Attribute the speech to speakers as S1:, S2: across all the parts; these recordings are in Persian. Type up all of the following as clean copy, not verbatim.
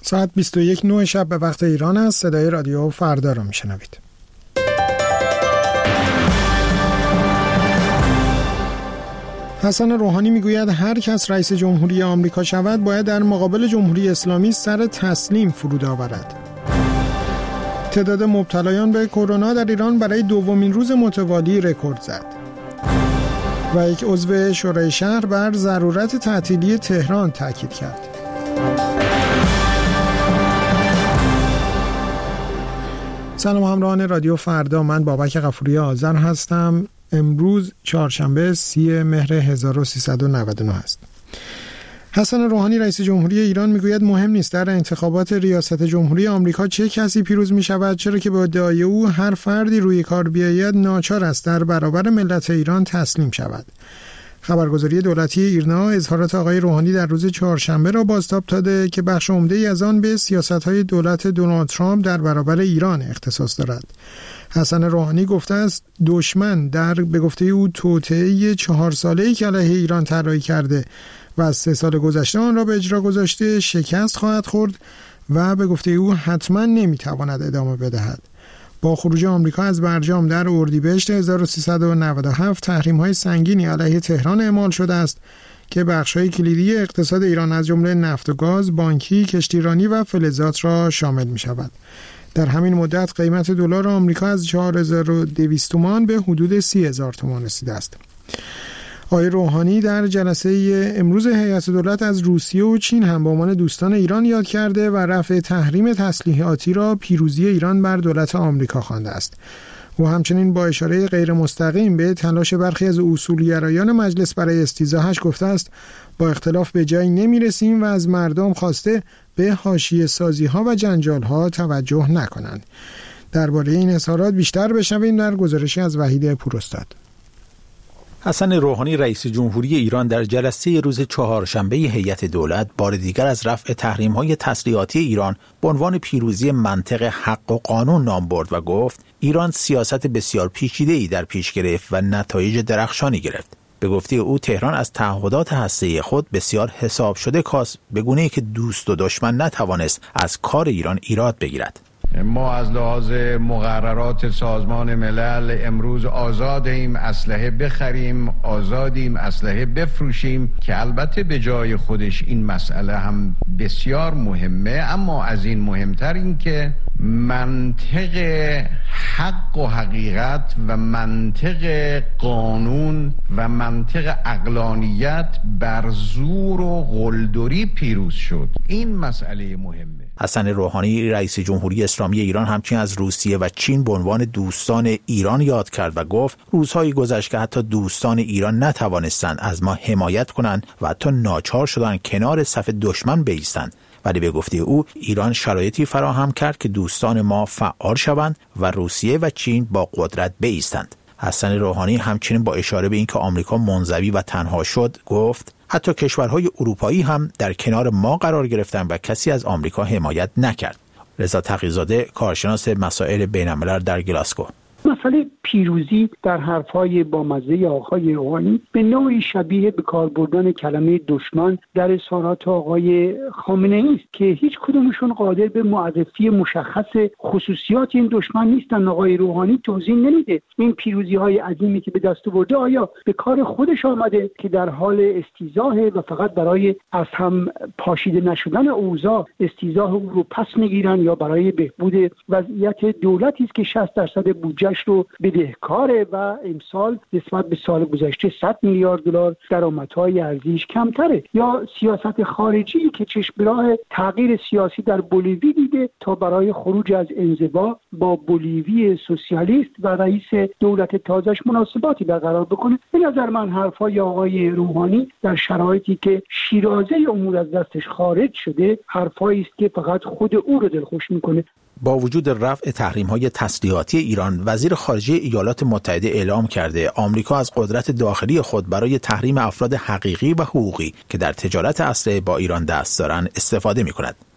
S1: ساعت 21:09 شب به وقت ایران است. صدای رادیو فردا رو میشنوید. حسن روحانی میگوید هر کس رئیس جمهوری آمریکا شود باید در مقابل جمهوری اسلامی سر تسلیم فرود آورد. تعداد مبتلایان به کرونا در ایران برای دومین روز متوالی رکورد زد. و یک عضو شورای شهر بر ضرورت تعطیلی تهران تاکید کرد. سلام همراهان رادیو فردا، من بابک غفوری آذر هستم. امروز چهارشنبه 30 مهر 1399 است. حسن روحانی رئیس جمهوری ایران میگوید مهم نیست در انتخابات ریاست جمهوری آمریکا چه کسی پیروز می شود، چرا که به ادعای او هر فردی روی کار بیاید ناچار است در برابر ملت ایران تسلیم شود. خبرگزاری دولتی ایرنا اظهارات آقای روحانی در روز چهارشنبه را بازتاب داده که بخش عمده‌ای از آن به سیاست‌های دولت دونالد ترامپ در برابر ایران اختصاص دارد. حسن روحانی گفته است دشمن به گفته او توطئه 4 ساله‌ای که علیه ایران طراحی کرده و از 3 سال گذشته آن را به اجرا گذاشته شکست خواهد خورد و به گفته او حتما نمیتواند ادامه بدهد. با خروج آمریکا از برجام در اردیبهشت 1397 تحریم‌های سنگینی علیه تهران اعمال شده است که بخش‌های کلیدی اقتصاد ایران از جمله نفت و گاز، بانکی، کشتیرانی و فلزات را شامل می‌شود. در همین مدت قیمت دلار آمریکا از 4200 تومان به حدود 30000 تومان رسیده است. آقای روحانی در جلسه امروز هیئت دولت از روسیه و چین هم به عنوان دوستان ایران یاد کرده و رفع تحریم تسلیحاتی را پیروزی ایران بر دولت آمریکا خوانده است. او همچنین با اشاره غیر مستقیم به تلاش برخی از اصولگرایان مجلس برای استیضاحش گفته است با اختلاف به جایی نمیرسیم و از مردم خواسته به حاشیه سازی ها و جنجال ها توجه نکنند. درباره این اظهارات بیشتر بشنویم در گزارشی از وحید پوراستاد.
S2: حسن روحانی رئیس جمهوری ایران در جلسه روز چهارشنبه هیئت دولت بار دیگر از رفع تحریم‌های تسلیحاتی ایران به عنوان پیروزی منطق حق و قانون نام برد و گفت ایران سیاست بسیار پیچیده‌ای در پیش گرفت و نتایج درخشانی گرفت. به گفته او تهران از تعهدات هسته‌ای خود بسیار حساب شده کاست، به گونه‌ای که دوست و دشمن نتوانست از کار ایران ایراد بگیرد.
S3: ما از لحاظ مقررات سازمان ملل امروز آزادیم اسلحه بخریم، آزادیم اسلحه بفروشیم که البته به جای خودش این مسئله هم بسیار مهمه، اما از این مهمتر این که منطق حق و حقیقت و منطق قانون و منطق عقلانیت بر زور و قلدری پیروز شد. این مسئله مهمه.
S2: حسن روحانی رئیس جمهوری اسلامی ایران همچنین از روسیه و چین به عنوان دوستان ایران یاد کرد و گفت روزهایی گذشت که حتی دوستان ایران نتوانستند از ما حمایت کنند و حتی ناچار شدند کنار صف دشمن بایستند، ولی به گفته او ایران شرایطی فراهم کرد که دوستان ما فعال شوند و روسیه و چین با قدرت بایستند. حسن روحانی همچنین با اشاره به اینکه آمریکا منزوی و تنها شد گفت حتی کشورهای اروپایی هم در کنار ما قرار گرفتند و کسی از آمریکا حمایت نکرد. رضا تقی‌زاده کارشناس مسائل بین‌الملل در گلاسگو:
S4: مسئله پیروزی در حرفهای بامزه آقای روحانی به نوعی شبیه به کار بردن کلمه دشمن در اظهارات آقای خامنه‌ای است که هیچ کدومشون قادر به معرفی مشخص خصوصیات این دشمن نیستن. آقای روحانی توضیح نمیده این پیروزی‌های عظیمی که به دست آورده آیا به کار خودش آمده که در حال استیضاح و فقط برای از هم پاشیده نشدن اوضاع استیضاح او رو پس میگیرن، یا برای بهبود وضعیت دولتی است که 60% بودجه‌اش رو بدهکاره و امسال نسبت به سال گذشته 100 میلیارد دلار درآمدهای ارزیش کمتره، یا سیاست خارجی که چشم به راه تغییر سیاسی در بولیوی دیده تا برای خروج از انزوا با بولیوی سوسیالیست و رئیس دولت تازه‌اش مناسباتی برقرار بکنه. به نظر من حرفای آقای روحانی در شرایطی که شیرازه امور از دستش خارج شده حرفایی است که فقط خود او رو دلخوش میکنه.
S2: با وجود رفع تحریم‌های تسلیحاتی ایران، وزیر خارجه ایالات متحده اعلام کرده آمریکا از قدرت داخلی خود برای تحریم افراد حقیقی و حقوقی که در تجارت اسلحه با ایران دست دارند استفاده می‌کند.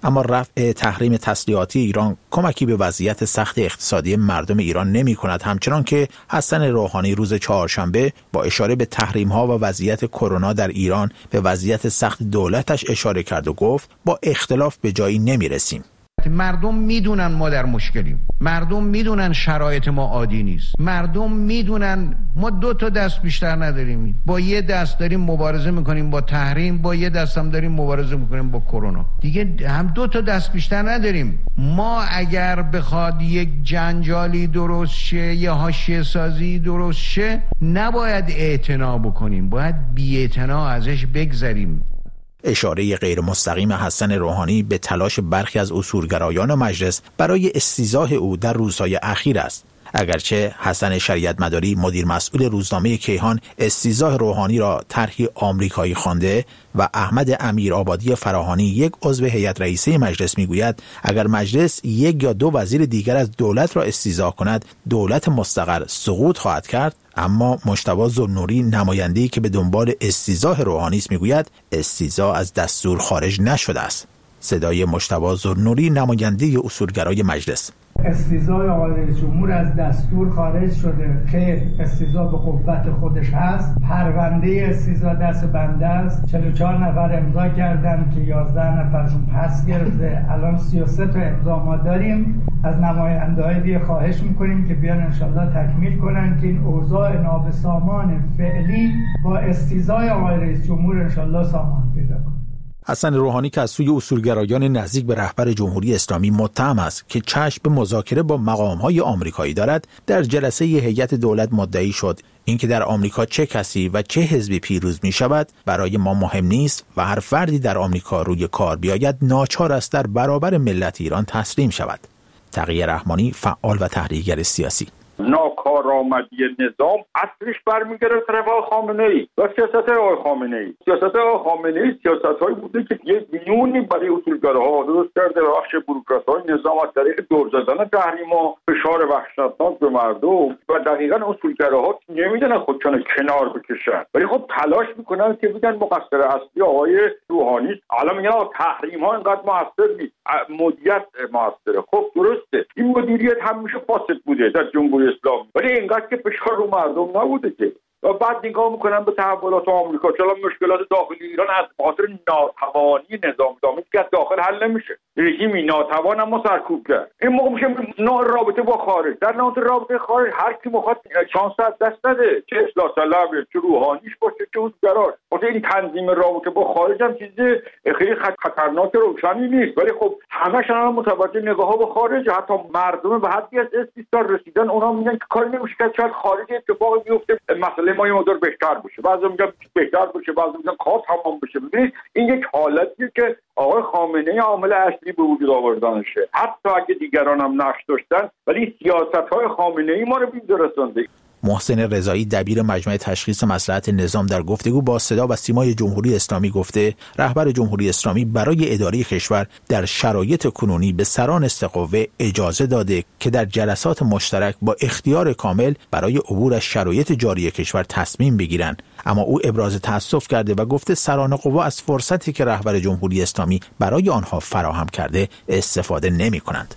S2: اما رفع تحریم تسلیحاتی ایران کمکی به وضعیت سخت اقتصادی مردم ایران نمی‌کند، همچنان که حسن روحانی روز چهارشنبه با اشاره به تحریم‌ها و وضعیت کرونا در ایران به وضعیت سخت دولتش اشاره کرد و گفت با اختلاف به جایی نمی‌رسیم.
S3: مردم میدونن ما در مشکلیم، مردم میدونن شرایط ما عادی نیست، مردم میدونن ما 2 تا دست بیشتر نداریم، با یه دست داریم مبارزه میکنیم با تحریم، با یه دست هم داریم مبارزه میکنیم با کرونا، دیگه هم 2 تا دست بیشتر نداریم. ما اگر بخواد یک جنجالی درست شه، یه حاشیه سازی درست شه، نباید اعتنا بکنیم، باید بی‌اعتنا ازش بگذریم.
S2: اشاره غیر مستقیم حسن روحانی به تلاش برخی از اصولگرایان مجلس برای استیضاح او در روزهای اخیر است. اگرچه حسن شریعت مداری مدیر مسئول روزنامه کیهان استیضاح روحانی را طرحی آمریکایی خوانده و احمد امیرآبادی فراهانی یک عضو هیئت رئیسه مجلس میگوید اگر مجلس 1 یا 2 وزیر دیگر از دولت را استیضاح کند دولت مستقر سقوط خواهد کرد. اما مجتبی ذوالنوری نماینده‌ای که به دنبال استیضاح روحانی است میگوید استیضاح از دستور خارج نشده است. صدای مجتبی ذوالنوری نماینده اصولگرای مجلس:
S5: استیضاح آقای رئیس جمهور از دستور خارج شده. خیر، استیضاح به قوت خودش هست. پرونده استیضاح دست بنده است. 44 نفر امضا کردن که 11 نفرشون پس گرفته. الان 33 تا امضا ما داریم. از نماینده‌های دیگه خواهش میکنیم که بیان انشالله تکمیل کنن که این اوضاع نابسامان فعلی با استیضاح آقای رئیس جمهور انشالله سامان پیدا کنه.
S2: حسن روحانی که از سوی اصولگرایان نزدیک به رهبر جمهوری اسلامی متهم است که چشم به مذاکره با مقام‌های آمریکایی دارد، در جلسه هیئت دولت مدعی شد اینکه در آمریکا چه کسی و چه حزبی پیروز می شود برای ما مهم نیست و هر فردی در آمریکا روی کار بیاید ناچار است در برابر ملت ایران تسلیم شود. تقی رحمانی، فعال و تحلیلگر سیاسی:
S6: ناکارآمدی نظام اصلش برمیگرده طرف خامنه‌ای و سیاست آقای خامنه‌ای. سیاست آقای خامنه‌ای سیاست‌هایی بوده که یک میونی برای اصولگراها درست کرده و بخش بوروکرات‌های نظام از طریق دور زدن تحریم‌ها، فشار وحشتناک به مردم و دقیقاً اصولگراها نمیدونن خودشون کنار بکشن، ولی خب تلاش میکنن که بگن مقصر اصلی آقای روحانی. الان میگن تحریم‌ها اینقدر موثر نیست، مدیریت موثره. خب درسته، این مدیریت همیشه فاسد بوده در جمهوری اسلامی، ولی اینقدر که فشار رو مردم نبوده که. و بعد نگاه میکنن به تحولات آمریکا، چرا مشکلات داخلی ایران از خاطر ناتوانی نظام دامنی که از داخل حل نمیشه، رژیمی ناتوان اما سرکوب کرد. این موقع میشه نوع رابطه با خارج. در نوع رابطه خارج هر کی میخواد شانس از دست نده، چه اصلاح طلب، چه روحانیش باشه، چه اصولگراش. واسه این تنظیم رابطه با خارج هم چیز خیلی خطرناک روشنی نیست، ولی خب همش الان متوجه نگاه‌ها به خارج، حتی مردم به حدی از استثمار رسیدن اونا میگن که کاری نمیشه که شاید خارج اتفاقی بیفته مسئله ما یه مقدار بهتر بشه، بعضی میگن بهتر بشه، بعضی میگن کار تمام بشه. ببینید این یک حالتیه که آقای خامنه‌ای عامل اصلی به وجود آوردنشه، حتی اگه دیگران هم نقش داشتن، ولی سیاست‌های خامنه‌ای ما رو به اینجا رسونده.
S2: محسن رضایی دبیر مجمع تشخیص مصلحت نظام در گفتگو با صدا و سیمای جمهوری اسلامی گفته رهبر جمهوری اسلامی برای اداره کشور در شرایط کنونی به سران استقوه اجازه داده که در جلسات مشترک با اختیار کامل برای عبور از شرایط جاری کشور تصمیم بگیرند. اما او ابراز تأسف کرده و گفته سران قوا از فرصتی که رهبر جمهوری اسلامی برای آنها فراهم کرده استفاده نمی‌کنند.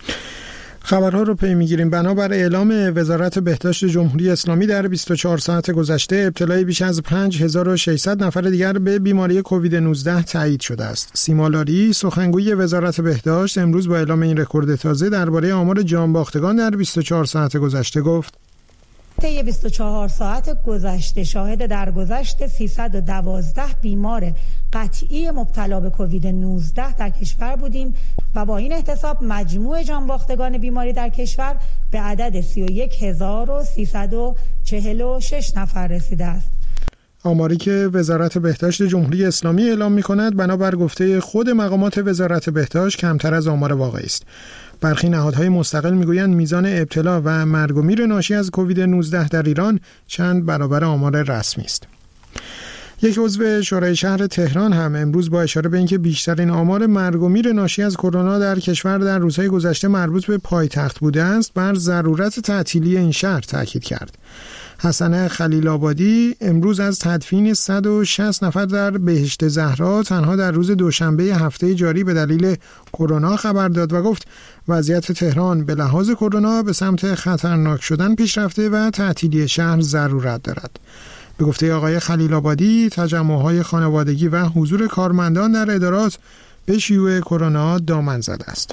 S1: خبرها رو پی میگیریم. بنابر اعلام وزارت بهداشت جمهوری اسلامی در 24 ساعت گذشته ابتلای بیش از 5600 نفر دیگر به بیماری کووید 19 تایید شده است. سیما لاری سخنگوی وزارت بهداشت امروز با اعلام این رکورد تازه درباره آمار جانباختگان در 24 ساعت گذشته گفت:
S7: طی 24 ساعت گذشته شاهد درگذشت 312 بیمار قطعی مبتلا به کووید 19 در کشور بودیم و با این احتساب مجموع جانباختگان بیماری در کشور به عدد 31346 نفر رسیده است.
S1: آماری که وزارت بهداشت جمهوری اسلامی اعلام می‌کند بنابر گفته خود مقامات وزارت بهداشت کمتر از آمار واقعی است. برخی نهادهای مستقل میگویند میزان ابتلا و مرگ و میر ناشی از کووید 19 در ایران چند برابر آمار رسمی است. یک عضو شورای شهر تهران هم امروز با اشاره به اینکه بیشترین آمار مرگ و میر ناشی از کرونا در کشور در روزهای گذشته مربوط به پایتخت بوده است، بر ضرورت تعطیلی این شهر تاکید کرد. حسن خلیل آبادی امروز از تدفین 160 نفر در بهشت زهرا تنها در روز دوشنبه هفته جاری به دلیل کرونا خبر داد و گفت وضعیت تهران به لحاظ کرونا به سمت خطرناک شدن پیش رفته و تعطیلی شهر ضرورت دارد. به گفته آقای خلیل آبادی، تجمع‌های خانوادگی و حضور کارمندان در ادارات به شیوع کرونا دامن زده است.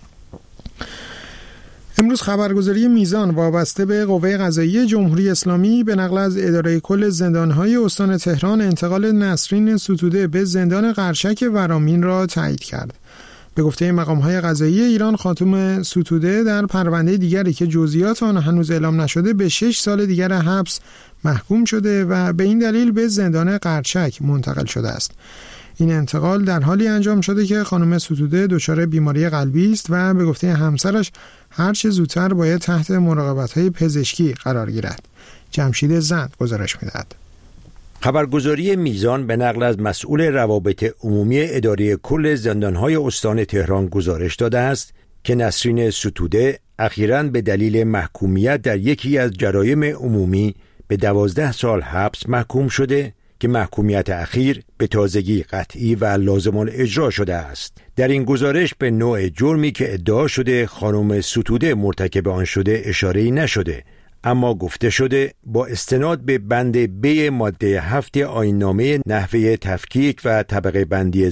S1: امروز خبرگزاری میزان وابسته به قوه قضاییه جمهوری اسلامی به نقل از اداره کل زندانهای استان تهران انتقال نسرین ستوده به زندان قرچک ورامین را تایید کرد. به گفته مقام‌های قضایی ایران، خاتون ستوده در پرونده دیگری که جزئیات آن هنوز اعلام نشده به 6 سال دیگر حبس محکوم شده و به این دلیل به زندان قرچک منتقل شده است. این انتقال در حالی انجام شده که خانم ستوده دچار بیماری قلبی است و به گفته همسرش هر چه زودتر باید تحت مراقبت‌های پزشکی قرار گیرد. جمشید زند گزارش می‌دهد.
S8: خبرگزاری میزان به نقل از مسئول روابط عمومی اداره کل زندانهای استان تهران گزارش داده است که نسرین ستوده اخیراً به دلیل محکومیت در یکی از جرایم عمومی به 12 سال حبس محکوم شده که محکومیت اخیر به تازگی قطعی و لازم الاجرا شده است. در این گزارش به نوع جرمی که ادعا شده خانم ستوده مرتکب آن شده اشاره‌ای نشده، اما گفته شده با استناد به بند ب ماده 7 آیین‌نامه نحوه تفکیک و طبقه بندی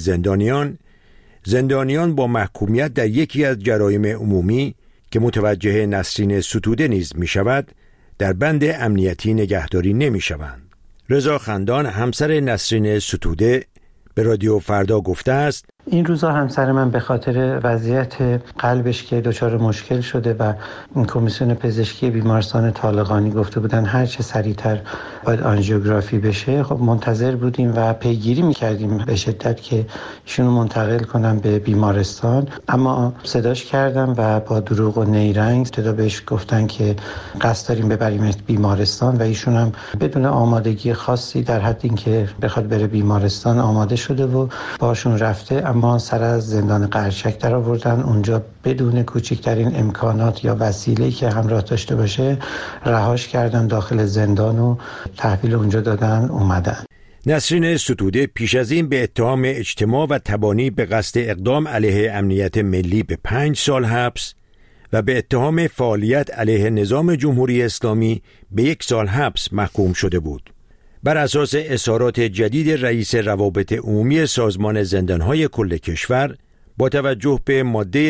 S8: زندانیان با محکومیت در یکی از جرایم عمومی که متوجه نسرین ستوده نیز می شود در بند امنیتی نگهداری نمی شوند. رضا خندان همسر نسرین ستوده به رادیو فردا گفته است
S9: این روزا همسر من به خاطر وضعیت قلبش که دچار مشکل شده و کمیسیون پزشکی بیمارستان طالقانی گفته بودن هر چه سریعتر باید آنژیوگرافی بشه، خب منتظر بودیم و پیگیری می‌کردیم به شدت که ایشونو منتقل کنم به بیمارستان، اما صداش کردم و با دروغ و نیرنگ ابتدا بهش گفتن که قصد داریم ببریمش بیمارستان و ایشون هم بدون آمادگی خاصی در حد اینکه بخواد بره بیمارستان آماده شده و باشون رفته، اما سر از زندان قرچک در آوردن. اونجا بدون کوچکترین امکانات یا وسیله‌ای که همراه داشته باشه رهاش کردن داخل زندان و تحویل اونجا دادن اومدن.
S8: نسرین ستوده پیش از این به اتهام اجتماع و تبانی به قصد اقدام علیه امنیت ملی به 5 سال حبس و به اتهام فعالیت علیه نظام جمهوری اسلامی به 1 سال حبس محکوم شده بود. بر اساس اظهارات جدید رئیس روابط عمومی سازمان زندانهای کل کشور، با توجه به ماده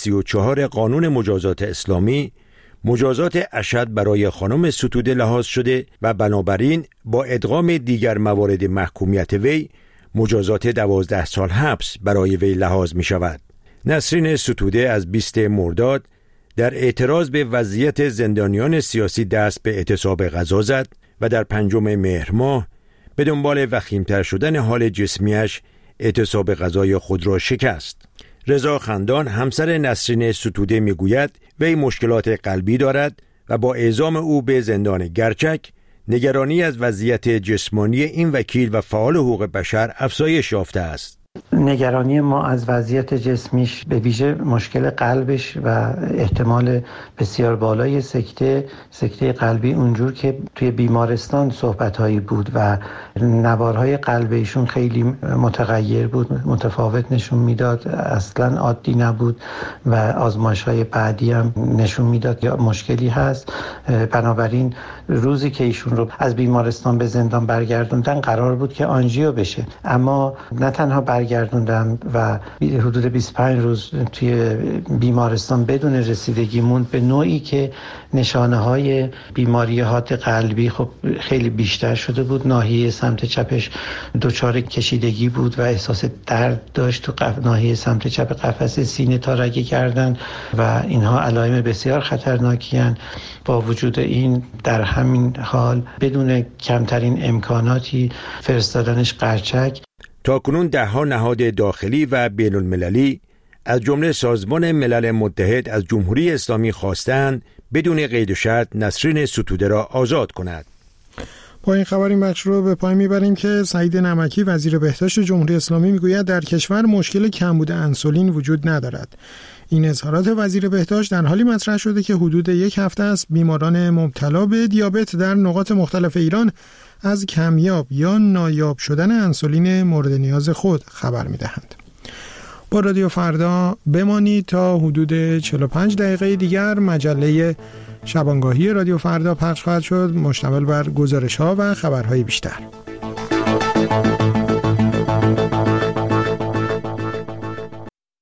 S8: 134 قانون مجازات اسلامی، مجازات اشد برای خانم ستوده لحاظ شده و بنابراین با ادغام دیگر موارد محکومیت وی مجازات 12 سال حبس برای وی لحاظ می شود. نسرین ستوده از 20 مرداد در اعتراض به وضعیت زندانیان سیاسی دست به اعتصاب غذا زد و در 5 مهر ماه به دنبال وخیمتر شدن حال جسمیش اعتصاب غذای خود را شکست. رضا خندان همسر نسرین ستوده میگوید وی مشکلات قلبی دارد و با اعزام او به زندان گرچک نگرانی از وضعیت جسمانی این وکیل و فعال حقوق بشر افزایش یافته است.
S9: نگرانی ما از وضعیت جسمیش به ویژه مشکل قلبش و احتمال بسیار بالای سکته قلبی اونجور که توی بیمارستان صحبت‌هایی بود و نوارهای قلب ایشون خیلی متغیر بود، متفاوت نشون میداد، اصلاً عادی نبود و آزمایش‌های بعدی هم نشون میداد یا مشکلی هست. بنابراین روزی که ایشون رو از بیمارستان به زندان برگردوندن قرار بود که آنژیو بشه، اما نه تنها برگردوندن و حدود 25 روز توی بیمارستان بدون رسیدگی موند، به نوعی که نشانه‌های بیماری حاد قلبی خب خیلی بیشتر شده بود. ناحیه سمت چپش دچار کشیدگی بود و احساس درد داشت تو ناحیه سمت چپ قفسه سینه تا رگ گردن و اینها علائم بسیار خطرناکی هستند. با وجود این در همین حال بدون کمترین امکاناتی فرستادنش قرچک.
S8: تاکنون 10 نهاد داخلی و بین المللی از جمله سازمان ملل متحد از جمهوری اسلامی خواستند بدون قید و شرط نسرین ستوده را آزاد کند.
S1: با این خبر این بخش رو به پای میبریم که سعید نمکی وزیر بهداشت جمهوری اسلامی میگوید در کشور مشکل کمبود انسولین وجود ندارد. این اظهارات وزیر بهداشت در حالی مطرح شده که حدود یک هفته است بیماران مبتلا به دیابت در نقاط مختلف ایران از کمیاب یا نایاب شدن انسولین مورد نیاز خود خبر می‌دهند. با رادیو فردا بمانید تا حدود 45 دقیقه دیگر مجله شبانگاهی رادیو فردا پخش خواهد شد، مشتمل بر گزارش‌ها و خبرهای بیشتر.